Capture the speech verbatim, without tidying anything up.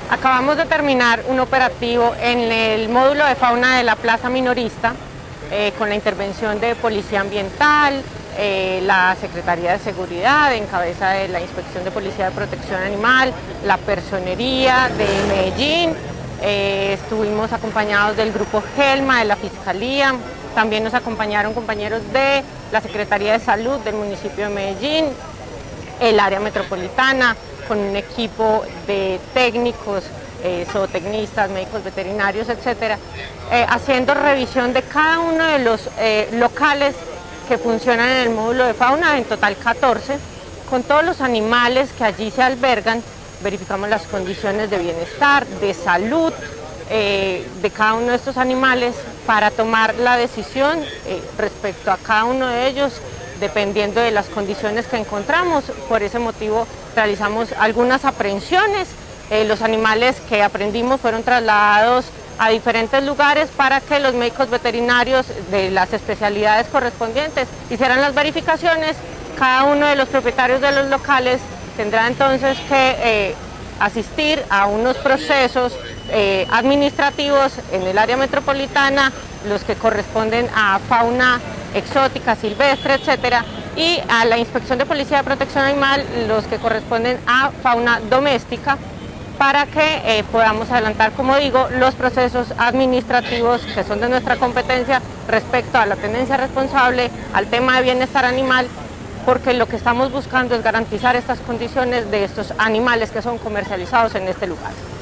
Acabamos de terminar un operativo en el módulo de fauna de la Plaza Minorista eh, con la intervención de Policía Ambiental, eh, la Secretaría de Seguridad en cabeza de la Inspección de Policía de Protección Animal, la Personería de Medellín, eh, estuvimos acompañados del Grupo Gelma de la Fiscalía, también nos acompañaron compañeros de la Secretaría de Salud del municipio de Medellín, el área metropolitana, con un equipo de técnicos, eh, zootecnistas, médicos veterinarios, etcétera, eh, haciendo revisión de cada uno de los eh, locales que funcionan en el módulo de fauna, en total catorce, con todos los animales que allí se albergan. Verificamos las condiciones de bienestar, de salud eh, de cada uno de estos animales para tomar la decisión eh, respecto a cada uno de ellos, dependiendo de las condiciones que encontramos. Por ese motivo realizamos algunas aprehensiones. Eh, los animales que aprendimos fueron trasladados a diferentes lugares para que los médicos veterinarios de las especialidades correspondientes hicieran las verificaciones. Cada uno de los propietarios de los locales tendrá entonces que eh, asistir a unos procesos eh, administrativos en el área metropolitana, los que corresponden a fauna exótica, silvestre, etcétera, y a la Inspección de Policía de Protección Animal, los que corresponden a fauna doméstica, para que eh, podamos adelantar, como digo, los procesos administrativos que son de nuestra competencia respecto a la tenencia responsable, al tema de bienestar animal, porque lo que estamos buscando es garantizar estas condiciones de estos animales que son comercializados en este lugar.